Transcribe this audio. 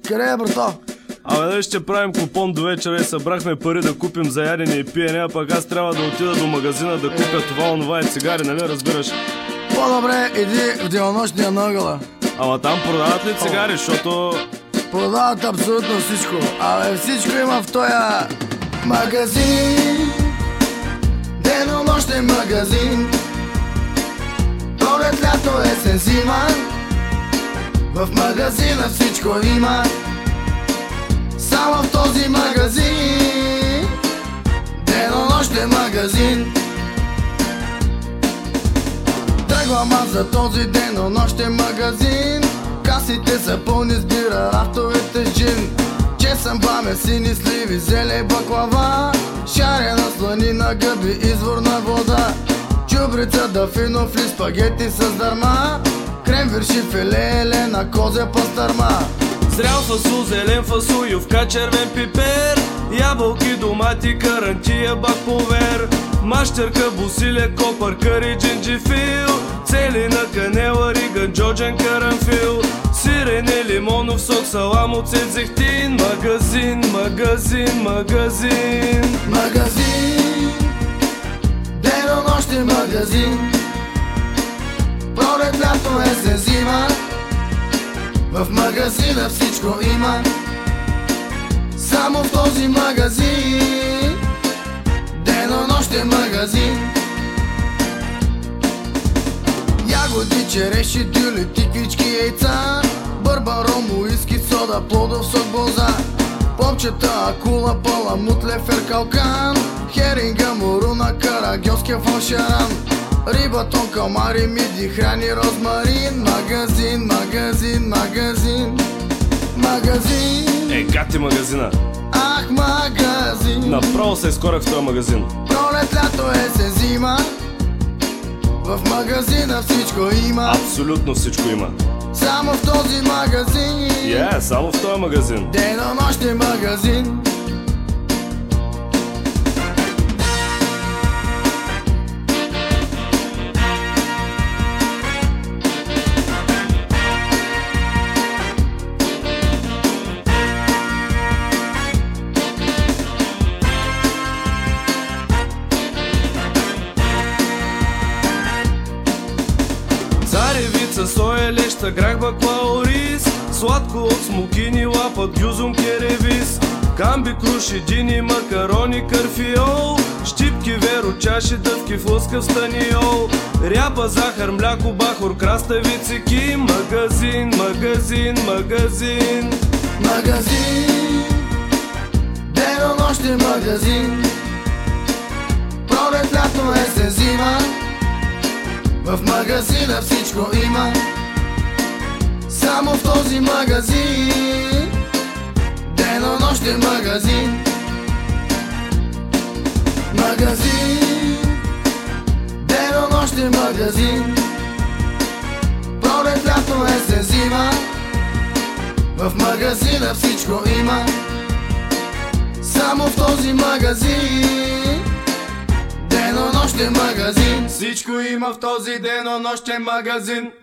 Къде е, брато? Дали ще правим купон до вечера и събрахме пари да купим за ядене и пиене, а пък аз трябва да отида до магазина да купя това, онова и цигари, нали разбираш? По-добре иди в денонощния наъгъла. Ама там продават ли цигари, защото... Продават абсолютно всичко. Всичко има в този магазин. Денонощен магазин. Пролет, лято, есен, зима. В магазина всичко има. Само в този магазин. Денонощен магазин. Тръгвам аз за този денонощен магазин. Касите са пълни с бира, рафтовете с джин. Чесън, баме, сини сливи, зеле, баклава. Шарена сланина, гъби, изворна вода. Чубрица, дафино, фли, спагети с дърма. Крем, вирши, филе, елена, козе, пастърма. Зрял фасул, зелен фасул, ювка, червен пипер. Ябълки, домати, карантия, бакповер. Мащерка, бусиле, копър, къри, джинджифил. Целина, канела, риган, джоджен, карамфил. Сирене, лимонов сок, салам, оцет, зехтин. Магазин, магазин, магазин. Магазин, денонощен магазин. Пролет, лято, есен, зима. В магазина всичко има. Само в този магазин. Денонощен магазин. Ягоди, череши, дюли, тиквички, яйца. Бърбан, ром, уиски, сода, плодов сок, боза. Попчета, акула, паламут, лефер, калкан. Херинга, моруна, карагьоския, фалшаран. Риба, тон, калмари, миди, храни, розмарин. Магазин, магазин, магазин. Магазин. Гати магазина. Ах, магазин. Направо се изкорах в този магазин. Пролет, лято, есен, зима. В магазина всичко има. Абсолютно всичко има. Само в този магазин. Само в този магазин. Денонощен магазин. Царевица, соя, леща, грах, баклао, рис. Сладко от смокини, лапът, гюзум, керевис. Камби, круши, дини, макарони, карфиол. Щипки, веро, чаши, дъвки, в лъскав станиол. Ряба, захар, мляко, бахор, краставици, ки. Магазин, магазин, магазин. Магазин, денонощен магазин. Пролет, лято, есен, зима. В магазина всичко има. Само в този магазин. Денонощен магазин. Магазин, денонощен магазин. Пролет, лято, есен, зима. В магазина всичко има. Само в този магазин. Денонощен магазин. Всичко има в този денонощен магазин.